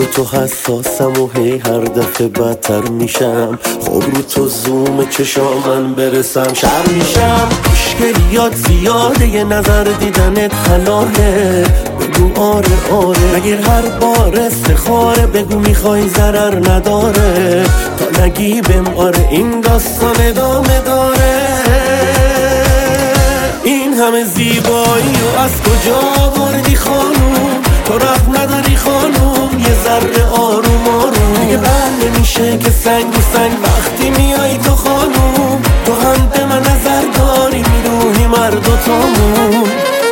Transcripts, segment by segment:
رو تو حساسم و هی هر دفعه بدتر میشم. خب رو تو زوم چشام من برسم شر میشم. مشکلیات زیاده یه نظر دیدنت حلاله. بگو آره آره نگیر هر بار استخاره. بگو میخوای ضرر نداره تا نگی بهم آره. این داستان ادامه داره. این همه زیبایی و از کجا آوردی خانوم؟ تو رفت نداری خانوم یه ذره آروم آروم. دیگه بر نمیشه که سنگ و سنگ وقتی میای تو خانوم. تو هم به من نظر داری میدونی مرد و تامون.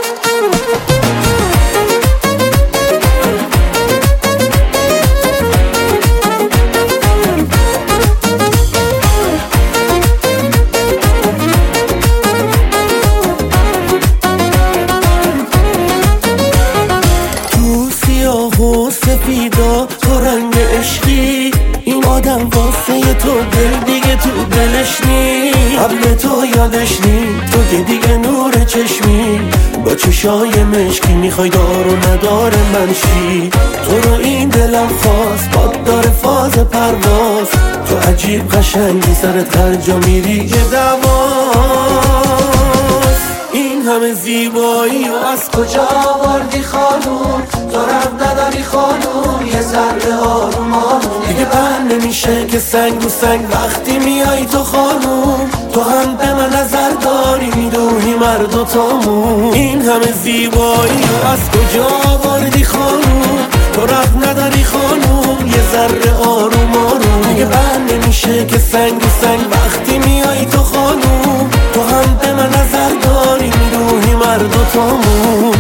سفیدا تو رنگ عشقی. این آدم واسه تو دل دیگه تو دلش نی. قبل تو یادش نی تو که دیگه نور چشمی. با چشای مشکی میخوای دار و ندار من شی. تو رو این دلم خواست باد داره فاز پرواز. تو عجیب قشنگی سرت هر جا میری یه دواست. این همه زیبایی و از کجا آوردی خانوم؟ تو رفت نداری خانوم یه ذره آروم آروم. دیگه بر نمیشه که سنگ رو سنگ وقتی میای تو خانوم. تو هم به من نظر داری میدونی مرد و تامون. این همه زیبایی و از کجا آوردی خانوم؟ تو رفت نداری خانوم یه ذره آروم آروم. دیگه بر نمیشه که سنگ رو سنگ وقتی میای تو خانوم. تو هم به من نظر داری میدونی مرد و تامون.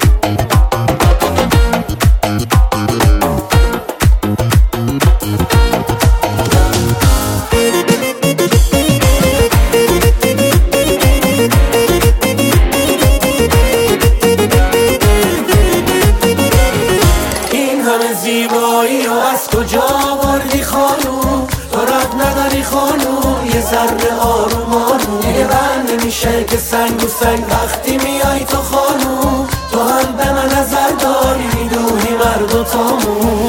زیبایی و از کجا آوردی خانوم؟ تو رفت نداری خانوم یه ذره آروم آروم. دیگه بر نمیشه که سنگ و سنگ وقتی میای تو خانوم. تو هم به من نظر داری میدونی مرد و تامون.